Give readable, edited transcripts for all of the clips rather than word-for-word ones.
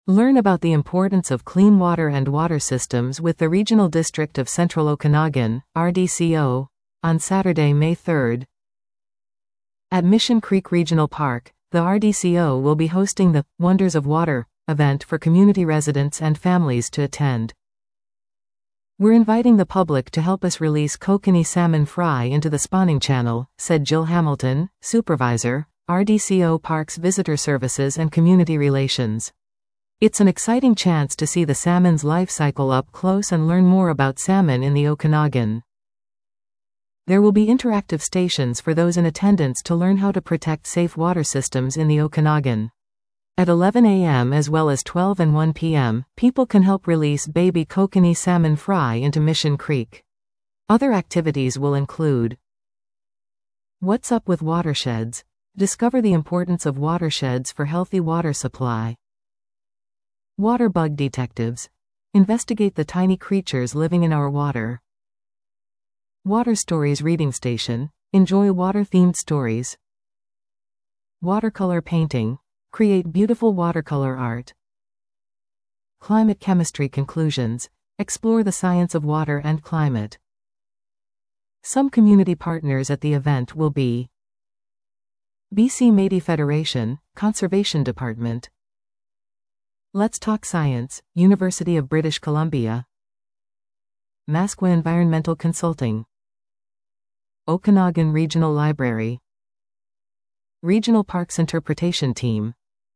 Learn about the importance of clean water and water systems with the Regional District of Central Okanagan, RDCO, on Saturday, May 3rd. At Mission Creek Regional Park, the RDCO will be hosting the Wonders of Water event for community residents and families to attend. We're inviting the public to help us release kokanee salmon fry into the spawning channel, said Jill Hamilton, Supervisor, RDCO Parks Visitor Services and Community Relations. It's an exciting chance to see the salmon's life cycle up close and learn more about salmon in the Okanagan. There will be interactive stations for those in attendance to learn how to protect safe water systems in the Okanagan. At 11 a.m. as well as 12 and 1 p.m., people can help release baby kokanee salmon fry into Mission Creek. Other activities will include What's Up with Watersheds? Discover the importance of watersheds for healthy water supply. Water Bug Detectives. Investigate the tiny creatures living in our water. Water Stories Reading Station. Enjoy water-themed stories. Watercolor Painting. Create beautiful watercolor art. Climate Chemistry Conclusions. Explore the science of water and climate. Some community partners at the event will be BC Métis Federation, Conservation Department. Let's Talk Science, University of British Columbia. Masqua Environmental Consulting. Okanagan Regional Library. Regional Parks Interpretation Team.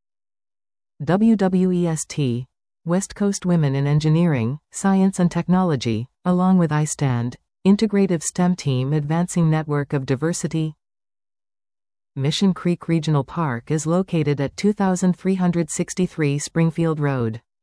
WWEST, West Coast Women in Engineering, Science and Technology, along with iSTAND, Integrative STEM Team Advancing Network of Diversity. Mission Creek Regional Park is located at 2363 Springfield Road.